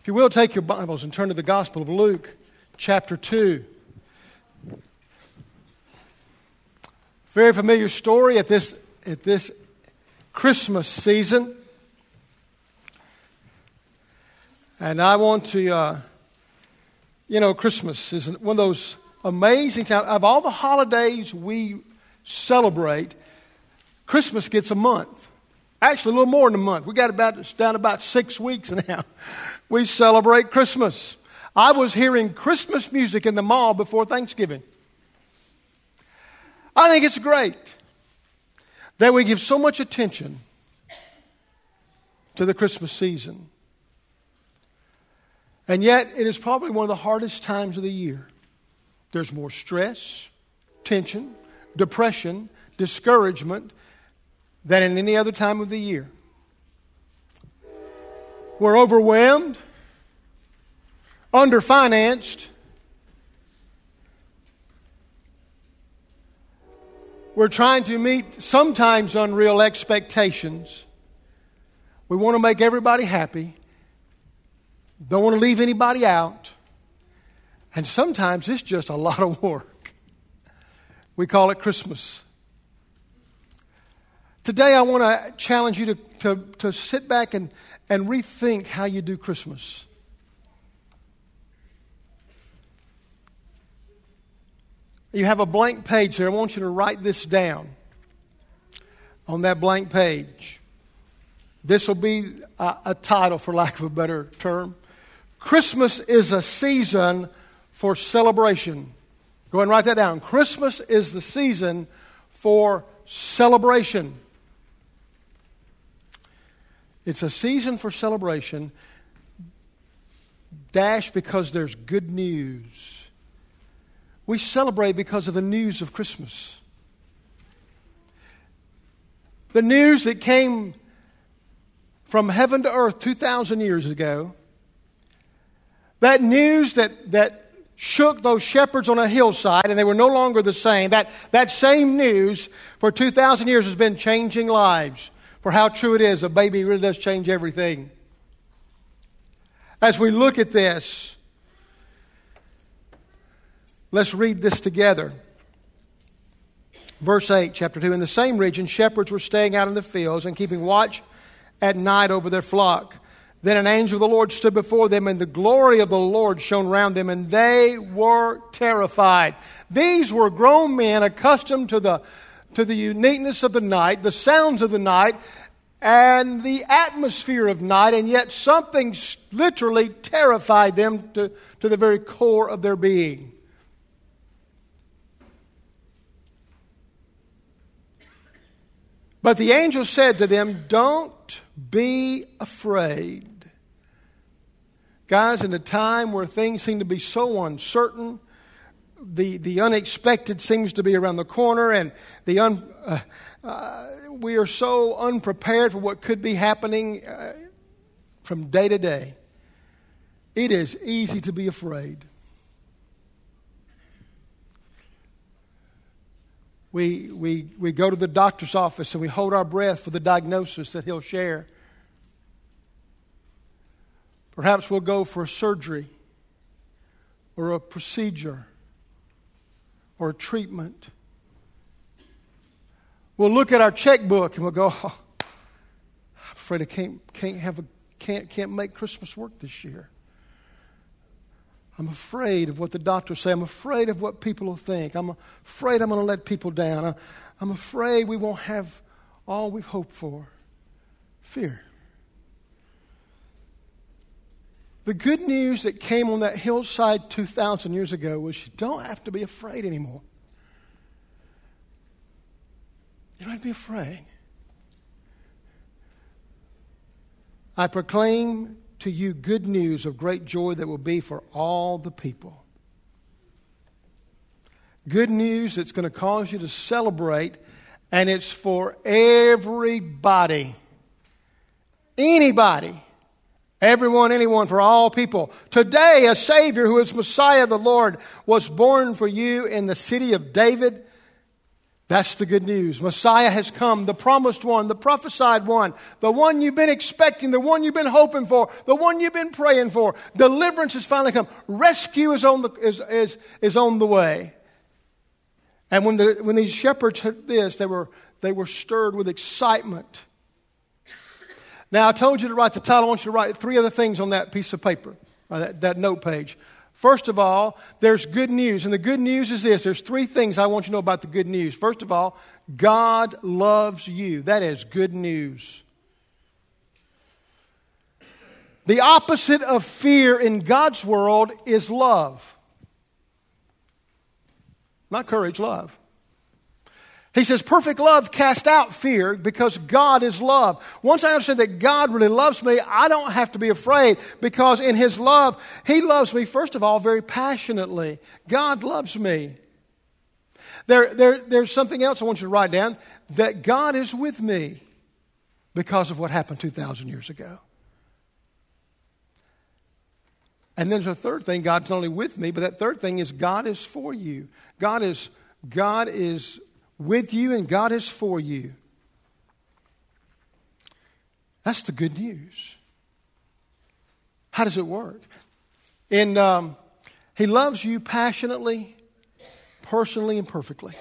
you will, take your Bibles and turn to the Gospel of Luke, chapter 2. Very familiar story at this Christmas season. And I want to, Christmas is one of those amazing times. Of all the holidays we celebrate, Christmas gets a month. Actually, a little more than a month. We got down about 6 weeks now. We celebrate Christmas. I was hearing Christmas music in the mall before Thanksgiving. I think it's great that we give so much attention to the Christmas season. And yet, it is probably one of the hardest times of the year. There's more stress, tension, depression, discouragement than in any other time of the year. We're overwhelmed, underfinanced. We're trying to meet sometimes unreal expectations. We want to make everybody happy. Don't want to leave anybody out. And sometimes it's just a lot of work. We call it Christmas. Today I want to challenge you to sit back and rethink how you do Christmas. You have a blank page there. I want you to write this down on that blank page. This will be a title, for lack of a better term. Christmas is a season for celebration. Go ahead and write that down. Christmas is the season for celebration. It's a season for celebration, because there's good news. We celebrate because of the news of Christmas. The news that came from heaven to earth 2,000 years ago. That news that shook those shepherds on a hillside and they were no longer the same. That same news for 2,000 years has been changing lives. For how true it is, a baby really does change everything. As we look at this, let's read this together. Verse 8, chapter 2. In the same region, shepherds were staying out in the fields and keeping watch at night over their flock. Then an angel of the Lord stood before them, and the glory of the Lord shone round them, and they were terrified. These were grown men accustomed to the uniqueness of the night, the sounds of the night, and the atmosphere of night, and yet something literally terrified them to the very core of their being. But the angel said to them, "Don't be afraid." Guys, in a time where things seem to be so uncertain, the unexpected seems to be around the corner, and we are so unprepared for what could be happening from day to day. It is easy to be afraid. We go to the doctor's office and we hold our breath for the diagnosis that he'll share. Perhaps we'll go for a surgery or a procedure or a treatment. We'll look at our checkbook and we'll go, "Oh, I'm afraid I can't make Christmas work this year. I'm afraid of what the doctors say. I'm afraid of what people will think. I'm afraid I'm going to let people down. I'm afraid we won't have all we've hoped for." Fear. The good news that came on that hillside 2,000 years ago was you don't have to be afraid anymore. You don't have to be afraid. I proclaim to you good news of great joy that will be for all the people. Good news that's going to cause you to celebrate, and it's for everybody. Anybody. Everyone, anyone, for all people. Today, a Savior who is Messiah the Lord was born for you in the city of David. That's the good news. Messiah has come, the promised one, the prophesied one, the one you've been expecting, the one you've been hoping for, the one you've been praying for. Deliverance has finally come. Rescue is on the way. And when these shepherds heard this, they were stirred with excitement. Now, I told you to write the title. I want you to write 3 other things on that piece of paper, that note page. First of all, there's good news. And the good news is this. There's 3 things I want you to know about the good news. First of all, God loves you. That is good news. The opposite of fear in God's world is love. Not courage, love. He says, perfect love casts out fear because God is love. Once I understand that God really loves me, I don't have to be afraid because in His love, He loves me, first of all, very passionately. God loves me. There's something else I want you to write down, that God is with me because of what happened 2,000 years ago. And then there's a third thing, God's not only with me, but that third thing is God is for you. God is with you and God is for you. That's the good news. How does it work? He loves you passionately, personally, and perfectly.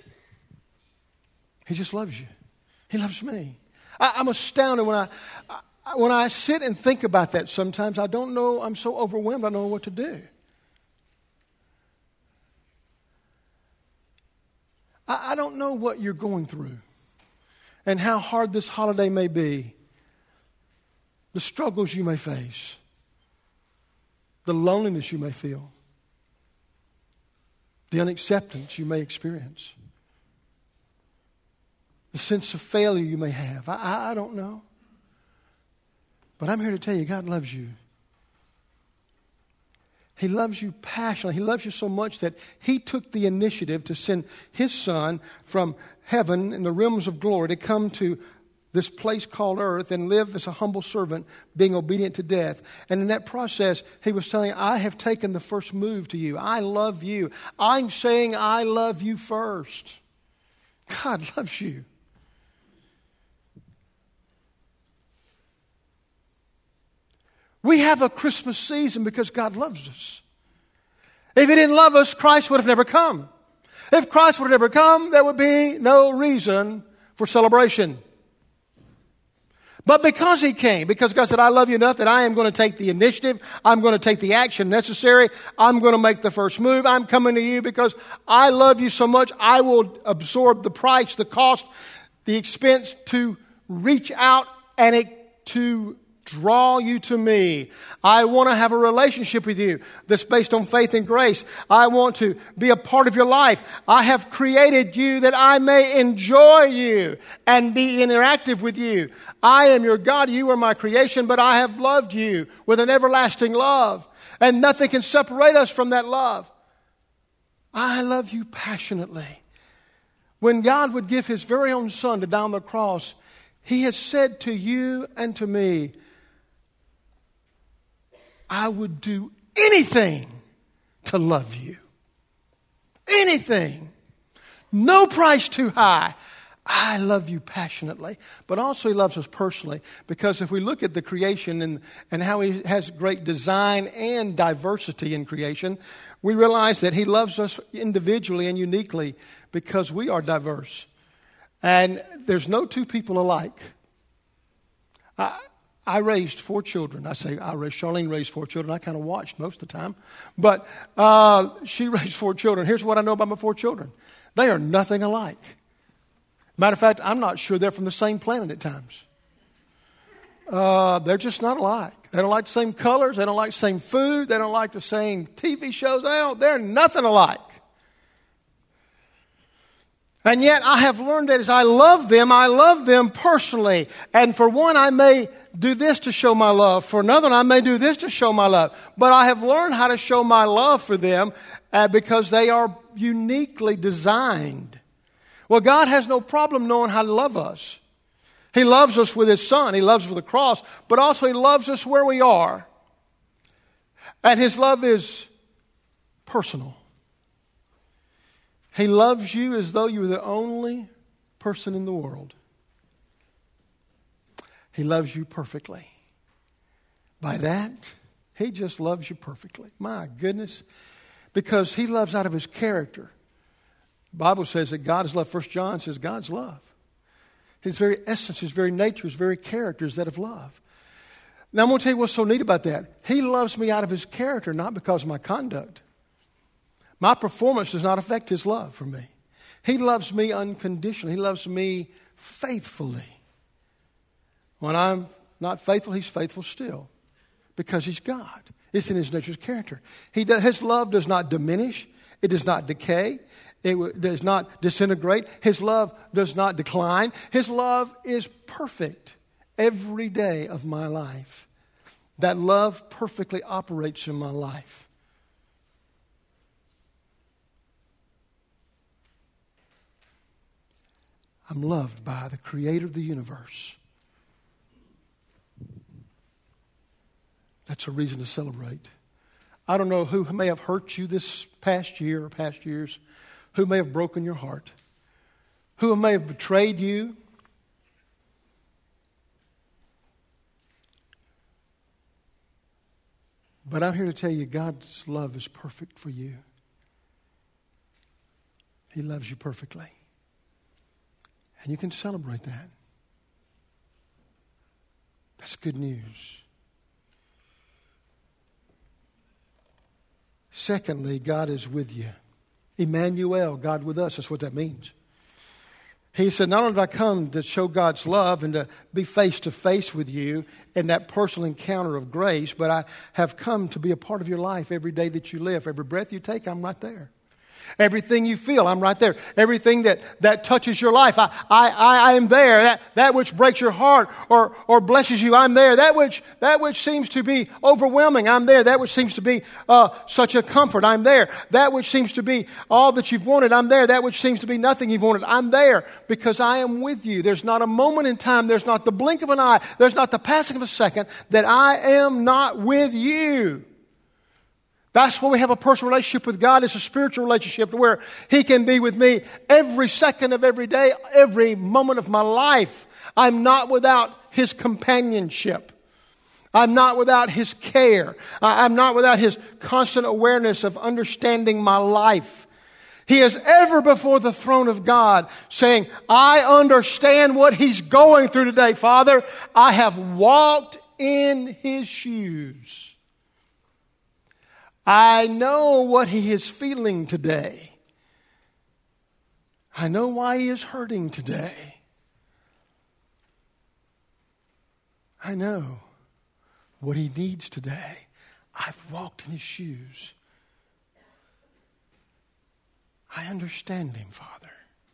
He just loves you. He loves me. I'm astounded when I sit and think about that sometimes. I don't know, I'm so overwhelmed, I don't know what to do. I don't know what you're going through and how hard this holiday may be, the struggles you may face, the loneliness you may feel, the unacceptance you may experience, the sense of failure you may have. I don't know. But I'm here to tell you, God loves you. He loves you passionately. He loves you so much that He took the initiative to send His Son from heaven in the realms of glory to come to this place called earth and live as a humble servant, being obedient to death. And in that process, He was telling, I have taken the first move to you. I love you. I'm saying I love you first. God loves you. We have a Christmas season because God loves us. If He didn't love us, Christ would have never come. If Christ would have never come, there would be no reason for celebration. But because He came, because God said, I love you enough that I am going to take the initiative, I'm going to take the action necessary, I'm going to make the first move, I'm coming to you because I love you so much, I will absorb the price, the cost, the expense to reach out and to draw you to me. I want to have a relationship with you that's based on faith and grace. I want to be a part of your life. I have created you that I may enjoy you and be interactive with you. I am your God. You are my creation, but I have loved you with an everlasting love. And nothing can separate us from that love. I love you passionately. When God would give His very own Son to die on the cross, He has said to you and to me, I would do anything to love you. Anything. No price too high. I love you passionately. But also He loves us personally. Because if we look at the creation and how He has great design and diversity in creation, we realize that He loves us individually and uniquely because we are diverse. And there's no two people alike. I raised 4 children. Charlene raised 4 children. I kind of watched most of the time. But she raised 4 children. Here's what I know about my 4 children. They are nothing alike. Matter of fact, I'm not sure they're from the same planet at times. They're just not alike. They don't like the same colors. They don't like the same food. They don't like the same TV shows. They're nothing alike. And yet I have learned that as I love them personally. And for one, I may do this to show my love. For another, I may do this to show my love. But I have learned how to show my love for them because they are uniquely designed. Well, God has no problem knowing how to love us. He loves us with His Son. He loves us with the cross. But also He loves us where we are. And His love is personal. He loves you as though you were the only person in the world. He loves you perfectly. By that, He just loves you perfectly. My goodness. Because He loves out of His character. The Bible says that God is love. 1 John says God's love. His very essence, His very nature, His very character is that of love. Now I'm going to tell you what's so neat about that. He loves me out of His character, not because of my conduct. My performance does not affect His love for me. He loves me unconditionally. He loves me faithfully. When I'm not faithful, He's faithful still. Because He's God. It's in His nature's character. His love does not diminish. It does not decay. It does not disintegrate. His love does not decline. His love is perfect every day of my life. That love perfectly operates in my life. I'm loved by the Creator of the universe. That's a reason to celebrate. I don't know who may have hurt you this past year or past years, who may have broken your heart, who may have betrayed you. But I'm here to tell you God's love is perfect for you. He loves you perfectly. And you can celebrate that. That's good news. Secondly, God is with you. Emmanuel, God with us, that's what that means. He said, not only did I come to show God's love and to be face to face with you in that personal encounter of grace, but I have come to be a part of your life every day that you live. Every breath you take, I'm right there. Everything you feel, I'm right there. Everything that touches your life, I am there. That which breaks your heart or blesses you, I'm there. That which seems to be overwhelming, I'm there. That which seems to be such a comfort, I'm there. That which seems to be all that you've wanted, I'm there. That which seems to be nothing you've wanted, I'm there. Because I am with you. There's not a moment in time, there's not the blink of an eye, there's not the passing of a second that I am not with you. That's why we have a personal relationship with God. It's a spiritual relationship where He can be with me every second of every day, every moment of my life. I'm not without His companionship. I'm not without His care. I'm not without His constant awareness of understanding my life. He is ever before the throne of God saying, I understand what he's going through today, Father. I have walked in his shoes. I know what he is feeling today. I know why he is hurting today. I know what he needs today. I've walked in his shoes. I understand him, Father.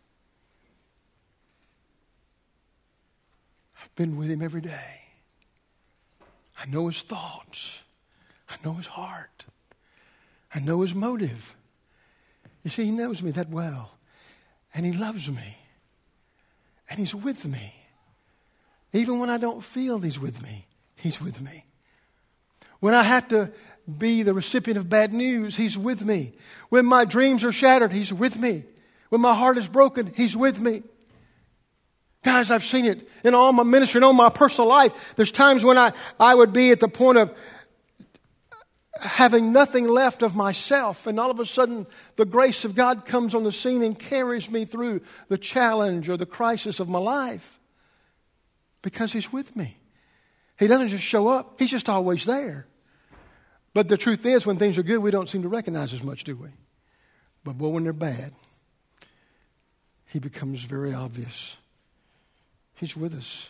I've been with him every day. I know his thoughts. I know his heart. I know his motive. You see, he knows me that well. And he loves me. And he's with me. Even when I don't feel he's with me, he's with me. When I have to be the recipient of bad news, he's with me. When my dreams are shattered, he's with me. When my heart is broken, he's with me. Guys, I've seen it in all my ministry and all my personal life. There's times when I would be at the point of having nothing left of myself, and all of a sudden the grace of God comes on the scene and carries me through the challenge or the crisis of my life because he's with me. He doesn't just show up, he's just always there. But the truth is, when things are good, we don't seem to recognize as much, do we? But boy, when they're bad, he becomes very obvious. He's with us.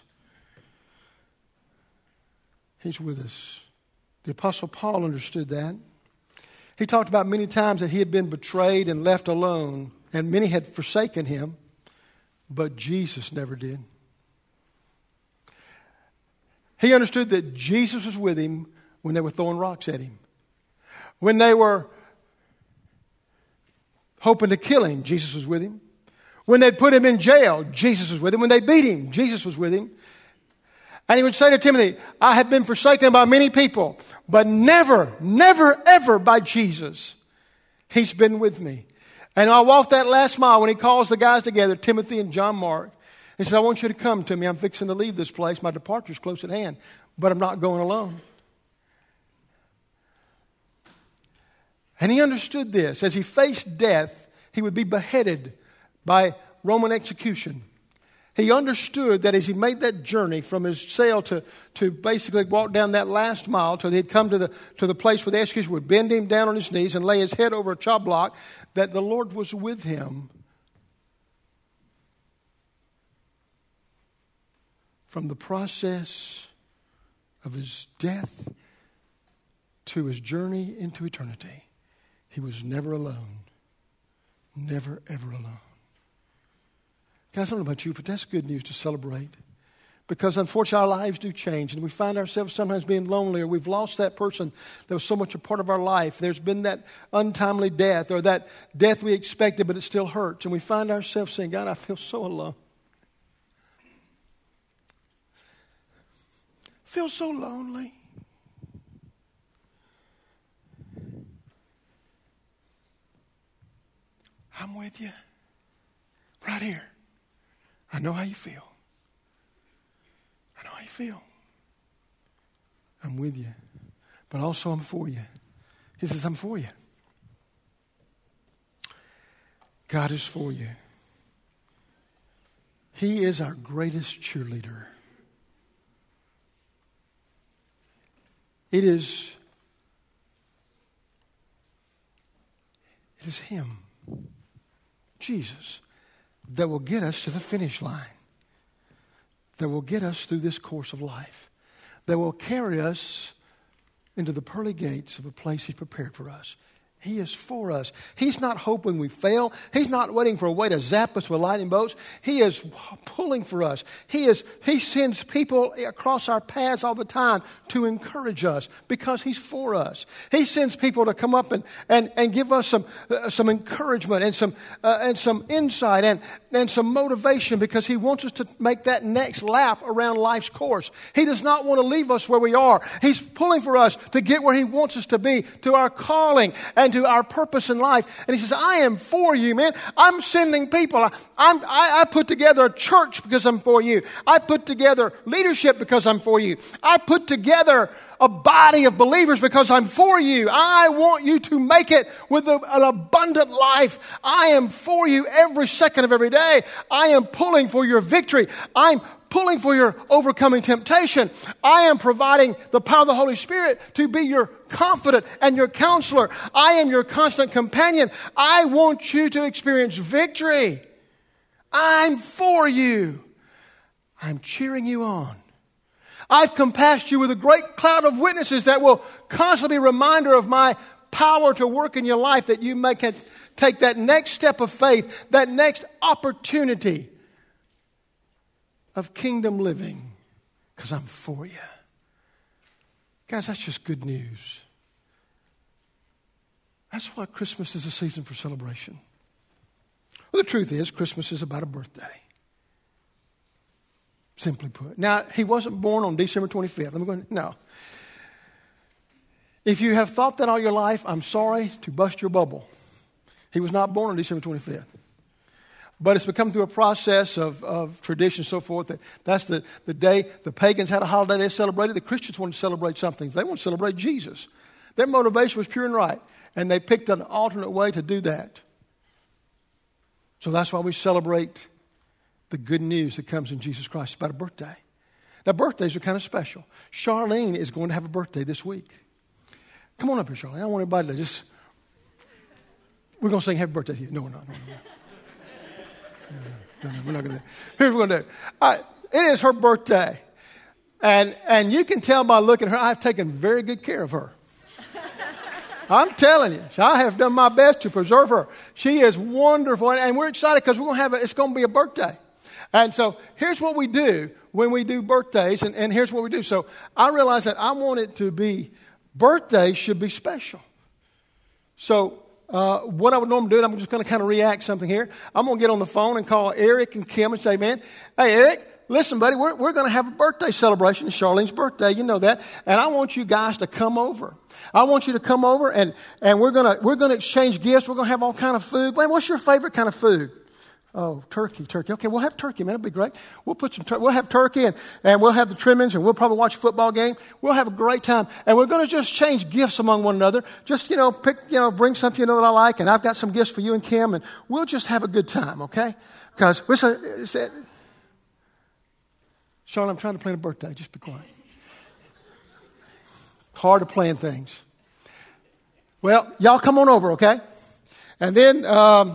He's with us. The Apostle Paul understood that. He talked about many times that he had been betrayed and left alone, and many had forsaken him, but Jesus never did. He understood that Jesus was with him when they were throwing rocks at him. When they were hoping to kill him, Jesus was with him. When they'd put him in jail, Jesus was with him. When they beat him, Jesus was with him. And he would say to Timothy, I have been forsaken by many people, but never, never, ever by Jesus. He's been with me. And I walked that last mile when he calls the guys together, Timothy and John Mark. He says, I want you to come to me. I'm fixing to leave this place. My departure's close at hand, but I'm not going alone. And he understood this. As he faced death, he would be beheaded by Roman execution. He understood that as he made that journey from his cell to basically walk down that last mile till he'd come to the place where the executioner would bend him down on his knees and lay his head over a chop block, that the Lord was with him from the process of his death to his journey into eternity. He was never alone. Never, ever alone. Guys, I don't know about you, but that's good news to celebrate. Because unfortunately our lives do change and we find ourselves sometimes being lonely, or we've lost that person that was so much a part of our life. There's been that untimely death, or that death we expected but it still hurts. And we find ourselves saying, God, I feel so alone. I feel so lonely. I'm with you. Right here. I know how you feel. I know how you feel. I'm with you. But also I'm for you. He says, I'm for you. God is for you. He is our greatest cheerleader. It is Him, Jesus, that will get us to the finish line, that will get us through this course of life, that will carry us into the pearly gates of a place He's prepared for us. He is for us. He's not hoping we fail. He's not waiting for a way to zap us with lightning bolts. He is pulling for us. He sends people across our paths all the time to encourage us because He's for us. He sends people to come up and give us some encouragement and some insight and some motivation, because He wants us to make that next lap around life's course. He does not want to leave us where we are. He's pulling for us to get where He wants us to be, to our calling and to our purpose in life. And He says, I am for you, man. I'm sending people. I put together a church because I'm for you. I put together leadership because I'm for you. I put together a body of believers because I'm for you. I want you to make it with an abundant life. I am for you every second of every day. I am pulling for your victory. I'm pulling for your overcoming temptation. I am providing the power of the Holy Spirit to be your confidant and your counselor. I am your constant companion. I want you to experience victory. I'm for you. I'm cheering you on. I've compassed you with a great cloud of witnesses that will constantly be a reminder of my power to work in your life, that you may take that next step of faith, that next opportunity of kingdom living, because I'm for you. Guys, that's just good news. That's why Christmas is a season for celebration. Well, the truth is, Christmas is about a birthday. Simply put. Now, He wasn't born on December 25th. No. If you have thought that all your life, I'm sorry to bust your bubble. He was not born on December 25th. But it's become through a process of tradition and so forth. That's the day the pagans had a holiday they celebrated. The Christians wanted to celebrate something. They want to celebrate Jesus. Their motivation was pure and right. And they picked an alternate way to do that. So that's why we celebrate the good news that comes in Jesus Christ. It's about a birthday. Now, birthdays are kind of special. Charlene is going to have a birthday this week. Come on up here, Charlene. I don't want anybody to just... We're going to sing happy birthday to you. No, we're not. No, we're not going to do it. Here's what we're going to do. It is her birthday. And you can tell by looking at her, I've taken very good care of her. I'm telling you, I have done my best to preserve her. She is wonderful. And we're excited because we're going to it's going to be a birthday. And so here's what we do when we do birthdays. And here's what we do. So I realized that I want it to be, birthdays should be special. So what I would normally do, and I'm just going to kind of react something here. I'm going to get on the phone and call Eric and Kim and say, man, hey, Eric, listen, buddy, we're going to have a birthday celebration. It's Charlene's birthday. You know that. And I want you guys to come over. I want you to come over and we're going to exchange gifts. We're going to have all kind of food. Man, what's your favorite kind of food? Oh, turkey. Okay, we'll have turkey, man. It'll be great. We'll put we'll have turkey and we'll have the trimmings and we'll probably watch a football game. We'll have a great time. And we're going to just change gifts among one another. Just, bring something that I like, and I've got some gifts for you and Kim, and we'll just have a good time, okay? Because Charlotte, I'm trying to plan a birthday. Just be quiet. Hard to plan things. Well, y'all come on over, okay? And then,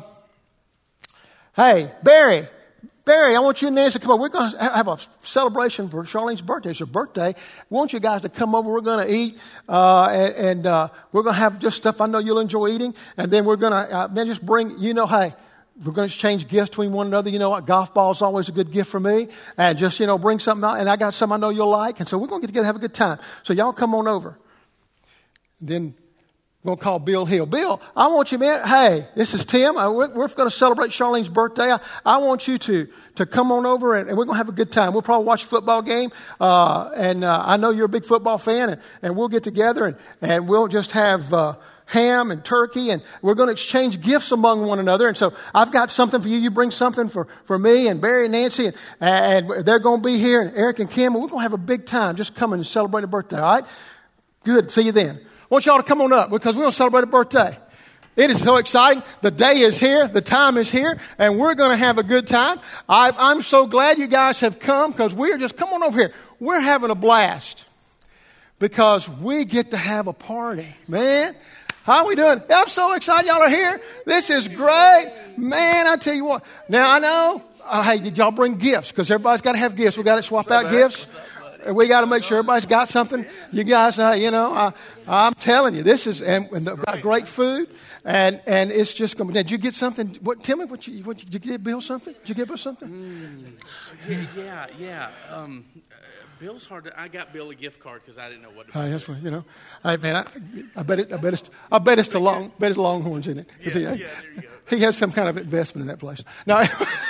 hey, Barry, I want you and Nancy to come over. We're going to have a celebration for Charlene's birthday. It's her birthday. We want you guys to come over. We're going to eat, and we're going to have just stuff I know you'll enjoy eating. And then we're going to just bring, hey, we're going to exchange gifts between one another. You know what? Golf ball is always a good gift for me. And just, bring something out. And I got something I know you'll like. And so we're going to get together and have a good time. So y'all come on over. And then we're going to call Bill Hill. Bill, I want you, man. Hey, this is Tim. We're going to celebrate Charlene's birthday. I want you to come on over and we're going to have a good time. We'll probably watch a football game. And I know you're a big football fan. And we'll get together and we'll just have ham and turkey, and we're going to exchange gifts among one another. And so I've got something for you. You bring something for me and Barry and Nancy, and they're going to be here, and Eric and Kim, and we're going to have a big time just coming and celebrate a birthday, all right? Good. See you then. I want y'all to come on up because we're going to celebrate a birthday. It is so exciting. The day is here. The time is here, and we're going to have a good time. I'm so glad you guys have come because come on over here. We're having a blast because we get to have a party, man. How are we doing? I'm so excited y'all are here. This is great. Man, I tell you what. Now, I know, hey, did y'all bring gifts? Because everybody's got to have gifts. We got to swap out gifts. And we got to make sure everybody's got something. You guys, I'm telling you, this is, and they've got great food. And it's just going to be, did you get something? Tell me, did you get Bill something? Did you give us something? Yeah. Bill's hard. I got Bill a gift card because I didn't know what to buy. That's right. Hey man, I bet it's the Longhorns in it. Yeah, there you go. He has some kind of investment in that place. No,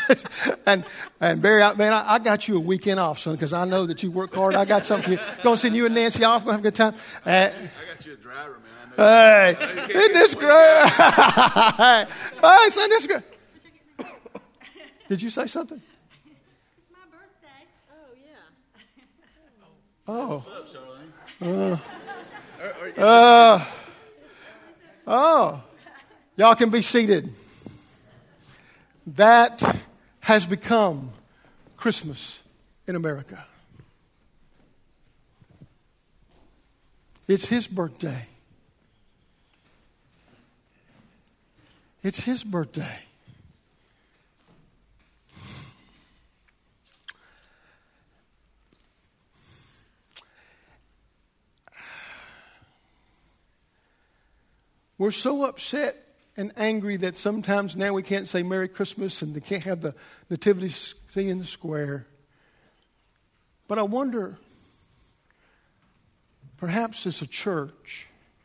and Barry, I got you a weekend off, son, because I know that you work hard. I got something for you. Going to send you and Nancy off. Going to have a good time. I got you a driver, man. Hey, isn't this great? Hey, son, this is great. Did you say something? Oh. What's up, Charlene? Y'all can be seated. That has become Christmas in America. It's his birthday. It's his birthday. We're so upset and angry that sometimes now we can't say Merry Christmas and they can't have the nativity scene in the square. But I wonder, perhaps as a church,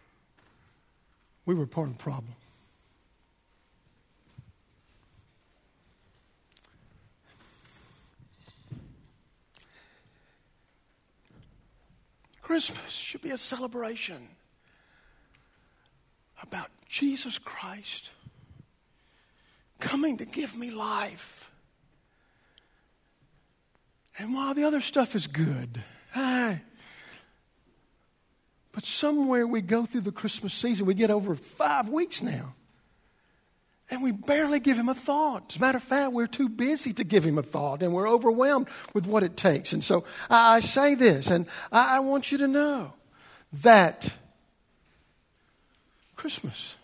we were part of the problem. Christmas should be a celebration about Jesus Christ coming to give me life. And while the other stuff is good, but somewhere we go through the Christmas season, we get over 5 weeks now, and we barely give him a thought. As a matter of fact, we're too busy to give him a thought, and we're overwhelmed with what it takes. And so I say this, and I want you to know that Christmas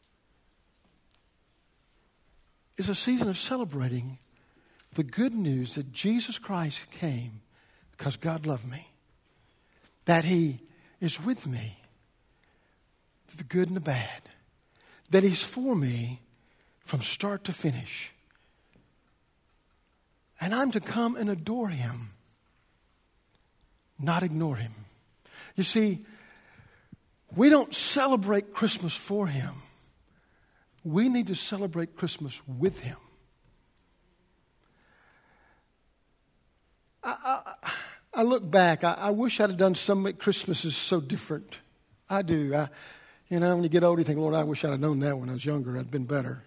is a season of celebrating the good news that Jesus Christ came because God loved me, that he is with me through the good and the bad, that he's for me from start to finish, and I'm to come and adore him, not ignore him. You see, we don't celebrate Christmas for him. We need to celebrate Christmas with him. I look back. I wish I'd have done some Christmases so different. I do. When you get older, you think, Lord, I wish I'd have known that when I was younger. I'd been better.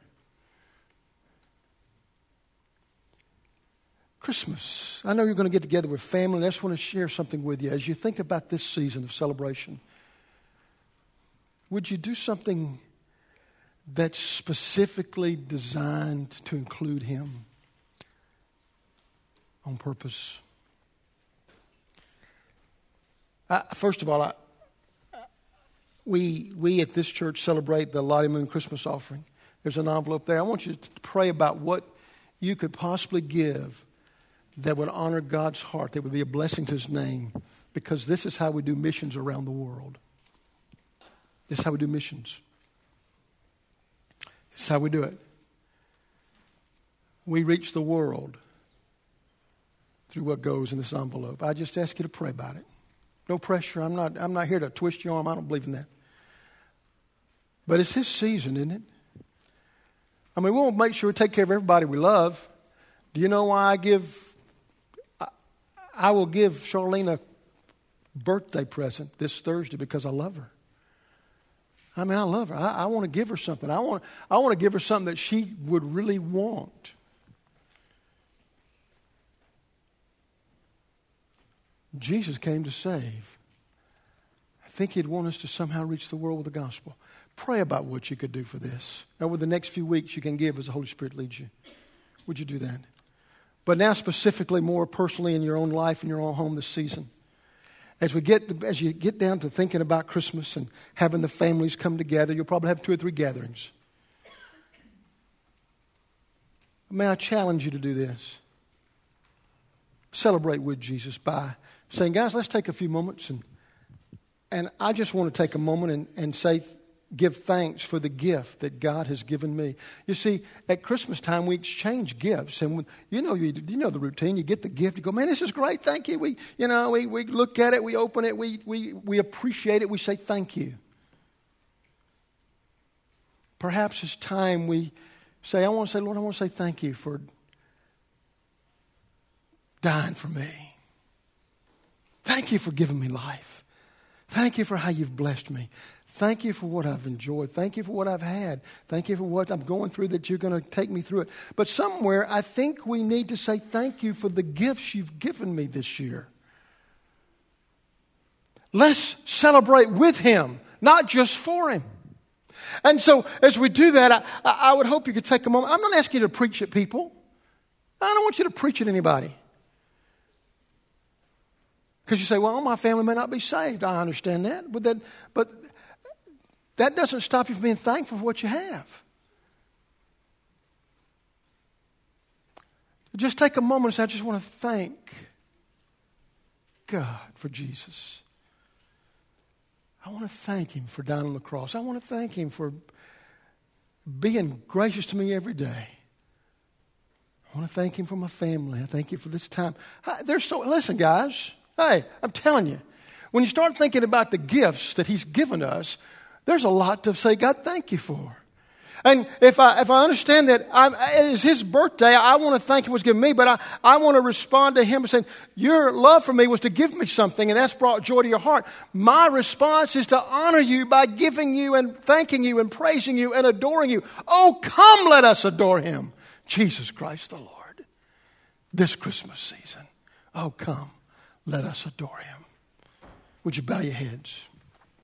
Christmas. I know you're going to get together with family, and I just want to share something with you. As you think about this season of celebration, would you do something that's specifically designed to include Him on purpose? First of all, we at this church celebrate the Lottie Moon Christmas offering. There's an envelope there. I want you to pray about what you could possibly give that would honor God's heart, that would be a blessing to His name, because this is how we do missions around the world. This is how we do missions. This is how we do it. We reach the world through what goes in this envelope. I just ask you to pray about it. No pressure. I'm not here to twist your arm. I don't believe in that. But it's His season, isn't it? I mean, we won't make sure we take care of everybody we love. Do you know why I will give Charlene a birthday present this Thursday? Because I love her. I mean, I love her. I want to give her something. I want to give her something that she would really want. Jesus came to save. I think He'd want us to somehow reach the world with the gospel. Pray about what you could do for this. Over the next few weeks, you can give as the Holy Spirit leads you. Would you do that? But now specifically, more personally in your own life, in your own home this season. As you get down to thinking about Christmas and having the families come together, you'll probably have 2 or 3 gatherings. May I challenge you to do this? Celebrate with Jesus by saying, guys, let's take a few moments and I just want to take a moment and say, give thanks for the gift that God has given me. You see, at Christmas time, we exchange gifts. And when, you know the routine. You get the gift. You go, man, this is great. Thank you. We look at it. We open it. We appreciate it. We say thank you. Perhaps it's time we say, Lord, I want to say thank you for dying for me. Thank you for giving me life. Thank you for how you've blessed me. Thank you for what I've enjoyed. Thank you for what I've had. Thank you for what I'm going through, that you're going to take me through it. But somewhere, I think we need to say thank you for the gifts you've given me this year. Let's celebrate with Him, not just for Him. And so as we do that, I would hope you could take a moment. I'm not asking you to preach at people. I don't want you to preach at anybody. Because you say, well, my family may not be saved. I understand that. But that doesn't stop you from being thankful for what you have. Just take a moment and say, I just want to thank God for Jesus. I want to thank Him for dying on the cross. I want to thank Him for being gracious to me every day. I want to thank Him for my family. I thank you for this time. Listen, guys. Hey, I'm telling you, when you start thinking about the gifts that He's given us, there's a lot to say, God, thank you for. And if I understand that it is His birthday, I want to thank Him for what's given me, but I want to respond to Him and saying, your love for me was to give me something, and that's brought joy to your heart. My response is to honor you by giving you and thanking you and praising you and adoring you. Oh, come, let us adore Him, Jesus Christ the Lord, this Christmas season. Oh, come. Let us adore Him. Would you bow your heads?